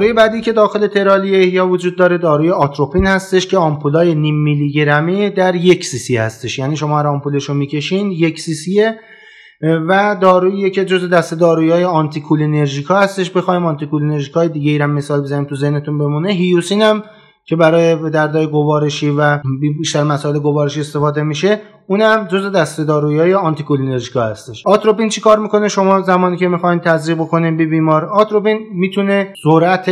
داروی بعدی که داخل ترالی احیا وجود داره داروی آتروپین هستش که آمپولای نیم میلی گرمی در 1 سی سی هستش. یعنی شما هر آمپولشو میکشین 1 سی سیه و دارویی که جزء دسته دارویای آنتی کولینرژیکا هستش. بخوایم آنتی کولینرژیکای دیگه ایرم مثال بزنیم تو ذهنتون بمونه، هیوسین هم که برای دردهای گوارشی و بیشتر مسائل گوارشی استفاده میشه، اونم جزء دسته دارویای آنتی کولینرژیکا هستش. آتروپین چی کار میکنه؟ شما زمانی که میخواین تزریق بکنین به بیمار، آتروپین میتونه سرعت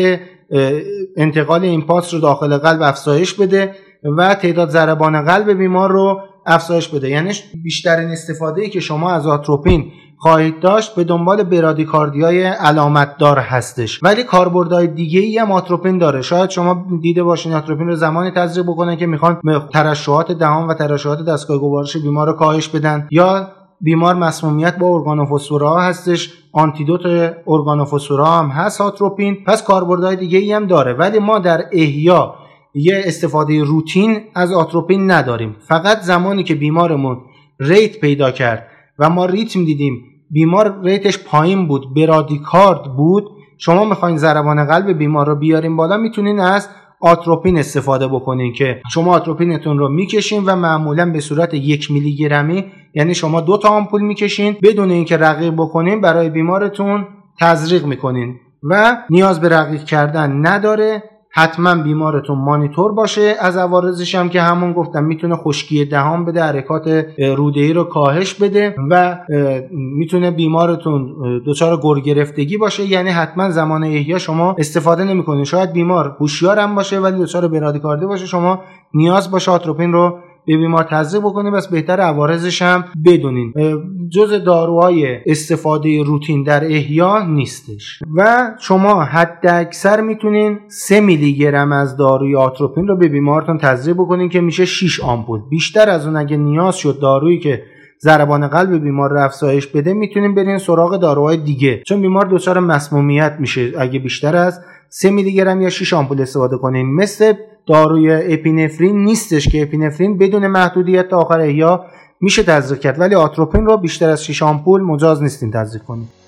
انتقال ایمپالس رو داخل قلب افزایش بده و تعداد ضربان قلب بیمار رو افزایش بده. یعنی بیشترین استفاده‌ای که شما از آتروپین خواهید داشت به دنبال برادیکاردیای علامت دار هستش. ولی کاربردهای دیگه‌ای هم آتروپین داره. شاید شما دیده باشین آتروپین رو زمانی تزریق بکنن که میخوان ترشحات دهان و ترشحات دستگاه گوارش بیمار رو کاهش بدن، یا بیمار مسمومیت با ارگانوفسفورا هستش، آنتیدوت ارگانوفسفورا هم هست آتروپین. پس کاربردهای دیگه‌ای هم داره. ولی ما در احیا یه استفاده روتین از آتروپین نداریم. فقط زمانی که بیمارمون ریت پیدا کرد و ما ریتم دیدیم بیمار ریتش پایین بود، برادیکارد بود، شما میخواین ضربان قلب بیمار رو بیاریم بالا، میتونین از آتروپین استفاده بکنین که شما آتروپینتون رو میکشین و معمولا به صورت 1 میلی گرمی، یعنی شما 2 تا آمپول میکشین بدون اینکه رقیق بکنین، برای بیمارتون تزریق میکنین و نیاز به رقیق کردن نداره. حتما بیمارتون مانیتور باشه. از عوارضش هم که همون گفتم میتونه خشکی دهان بده، حرکات روده‌ای رو کاهش بده و میتونه بیمارتون دچار گر گرفتگی باشه. یعنی حتما زمان احیا شما استفاده نمی‌کنید. شاید بیمار هوشیار هم باشه ولی دچار برادیکاردی باشه، شما نیاز باشه آتروپین رو به بیمار تزریق بکنید، بس بهتر عوارضش هم بدونین. جزء داروهای استفاده روتین در احیا نیستش و شما حد اکثر میتونین 3 میلی گرم از داروی آتروپین رو به بیمارتون تزریق بکنین که میشه 6 آمپول. بیشتر از اون اگه نیاز شد دارویی که ضربان قلب بیمار رو افزایش بده، میتونین برین سراغ داروهای دیگه، چون بیمار دچار مسمومیت میشه اگه بیشتر از 3 میلی گرم یا 6 آمپول استفاده کنین. مثل داروی اپینفرین نیستش که اپینفرین بدون محدودیت تا آخر احیا میشه تزریق کرد، ولی آتروپین رو بیشتر از 6 آمپول مجاز نیستین تزریق کنین.